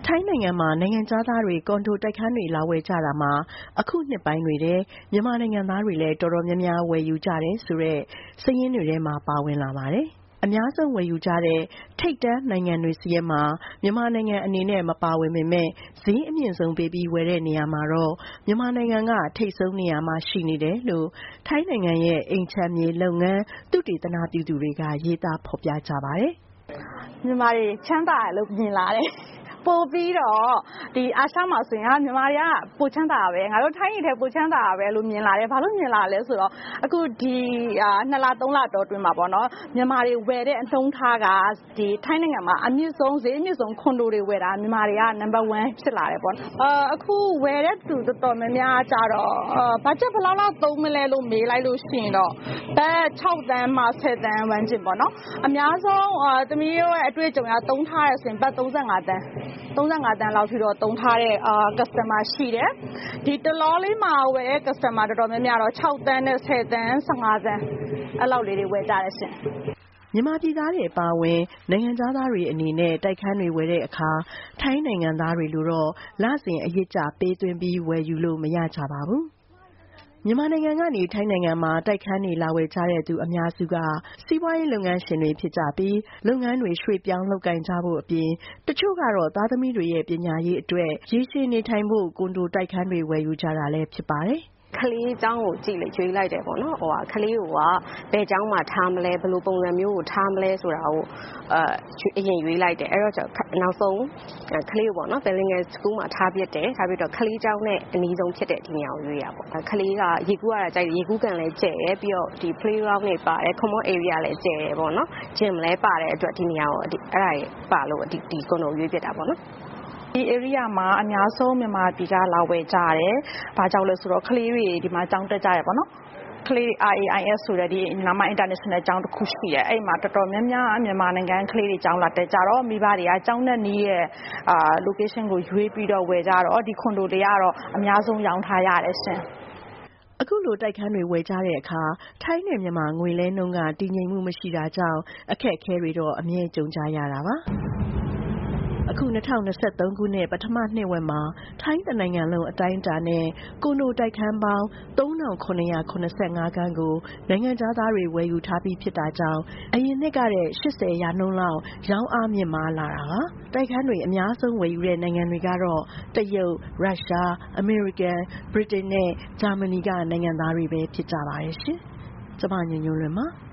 ထိုင်းနိုင်ငံမှာနိုင်ငံခြားသားတွေကွန်ဒိုတိုက်ခန်းတွေလာဝယ်ကြတာမှာအခုနှစ်ပိုင်းတွေထဲမြန်မာနိုင်ငံသားတွေလည်းတော်တော်များများဝယ်ယူကြတယ်ဆိုတဲ့စာရင်းတွေထဲမှာပါဝင်လာပါတယ်။အများဆုံးဝယ်ယူကြတဲ့ထိပ်တန်းနိုင်ငံတွေစီးရဲမှာမြန်မာနိုင်ငံအနေနဲ့မပါဝင်ပေမဲ့ဈေးအမြင့်ဆုံးပေးပြီးဝယ်တဲ့နေရာမှာတော့မြန်မာနိုင်ငံကထိပ်ဆုံးနေရာမှာရှိနေတယ်လို့ထိုင်းနိုင်ငံရဲ့အိမ်ချမ်းမြေလုပ်ငန်းသုတေသနပြုသူတွေကရေးသားဖော်ပြကြပါတယ်။မြန်မာတွေချမ်းသာတယ်လို့မြင်လာတယ်။ပို့ပြီးတော့ဒီအာရှမှာဆိုရင်မြန်မာတွေကပိုချမ်းသာပဲငါတို့ထိုင်းရည်ထဲပိုချမ်းသာပဲလို့မြင်လာတယ်ဘာလို့မြင်လာလဲဆိုတော့အခုဒီ2လ3လတော့တွင်မှာပေါ့နော်မြန်မာတွေဝယ်တဲ့အနှုန်းထားကဒီထိုင်းနိုင်ငံမှာအမြင့်ဆုံးဈေးအမြင့်ဆုံးကွန်ဒိုတွေဝယ်တာမြန်မာတွေကနံပါတ်1ဖြစ်လာတယ်ပေါ့အခုဝယ်တဲ့သူတော်တော်များများကြတော့ဘတ်ဂျက်ဘယ်လောက်သုံးမလဲလို့မေးလိုက်လို့ရှိရင်တော့ဘတ်6တန်းမှ10တန်းဝန်းကျင်ပေါ့နော်အများဆုံးသမီးတို့ရဲ့အတွေ့အကြုံရသုံးထားရဆိုရင်ဘတ်35တန်းလောက်ထိတော့သုံးထားတဲ့customer ရှိတယ်ဒီတလောလေးမှာဝယ်တဲ့ customer တော်တော်များများတော့6တန်းနဲ့10တန်း15တန်းအဲ့လောက်လေးတွေဝယ်ကြတယ်ရှင်မြန်မာပြည်သားတွေအပါအဝင်နိုင်ငံသားတွေအနေနဲ့တိုက်ခန်းတွေဝယ်တဲ့အခါထိုင်းနိုင်ငံသားတွေလိုတော့လစဉ်အရစ်ကျပေးသွင်းပြီးဝယ်ယူလို့မရကြပါဘူးမြန်မာနိုင်ငံကနေထိုင်းနိုင်ငံမှာတိုက်ခန်းတွေလာဝယ်ကြတဲ့သူအများစုကစီးပွားရေးလုပ်ငန်းရှင်တွေဖြစ်ကြပြီးလုပ်ငန်းတွေရွှေ့ပြောင်းလုပ်ကိုင်ကြဖို့အပြင်တချို့ကတော့သားသမီးတွေရဲ့ပညာရေးအတွက်ရေရှည်နေထိုင်ဖို့ကွန်ဒိုတိုက်ခန်းတွေဝယ်ယူကြတာလည်းဖြစ်ပါတယ်ကလေးအကြောင်းကိုကြည့်ရွေးလိုက်တယ်ပေါ့နော်ကလေးကိုကဘယ်အကြောင်းမှထားမလဲဘယ်လိုပုံစံမျိုးကိုထားမလဲဆိုတာကိုအရင်ရွေးလိုက်တယ်အဲ့တော့နောက်ဆုံးကလေးကိုပေါ့နော် bilingual school မှာထားပြတယ်ထားပြီးတော့ကလေးအကြောင်းနဲ့အနည်းဆုံးဖြစ်တဲ့ဒီနေရာကိုရွေးရပေါ့ကလေးကရေကူးရတာကြိုက်ရေကူးကန်လည်းကျဲတယ်ပြီးတော့ဒီ playground တွေပါတယ် common area လည်းကျဲတယ်ပေါ့နော် gym လည်းပါတယ်အတွက်ဒီနေရာကိုအဲ့ဒါတွေပါလို့ဒီကွန်ဒိုရွေးပြတာပေါ့နော်ဒီ area မှာအများဆုံးမြန်မာပြည်ကလာဝယ်ကြတယ်။ဘာကြောင့်လဲဆိုတော့ကလေးတွေဒီမှာကျောင်းတက်ကြရပေါ့နော်။ကလေး RAIS ဆိုတဲ့ဒီမြန်မာ international ကျောင်းတစ်ခုရှိတယ်။အဲ့မှာတော်တော်များများမြန်မာနိုင်ငံကလေးတွေကျောင်းလာတက်ကြတော့မိဘတွေကကျောင်းနဲ့နီးရဲ့location ကိုရွေးပြီးတော့ဝယ်ကြတော့ဒီကွန်ဒိုတွေကတော့အများဆုံးရောင်းထားရတယ်ရှင်။အခုလိုတိုက်ခန်းတွေဝယ်ကြတဲ့အခါထိုင်းနဲ့မြန်မာငွေလဲနှုန်းကတည်ငြိမ်မှုမရှိတာကြောင့်အခက်အခဲတွေတော့အမြဲကြုံကြရတာပါအခု2023ခုနှစ်ပထမနှစ်ဝက်မှာထိုင်းနိုင်ငံလုံးအတိုင်းအတာနဲ့ကွန်ဒိုတိုက်ခန်းပေါင်း3985ခန်းကိုနိုင်ငံသားတွေဝယ်ယူထားပြီးဖြစ်တာကြောင့်အရင်နှစ်ကတဲ့80%လောက်ရောင်းအားမြင့်မားလာတာပါတိုက်ခန်းတွေအများဆုံးဝယ်ယူတဲ့နိုင်ငံတွေကတော့တရုတ်ရုရှားအမေရိကန်ဗြိတိန်နဲ့ဂျာမနီကနိုင်ငံသားတွေပဲဖြစ်ကြပါတယ်ရှင်ကျွန်မညညလွင်ပါ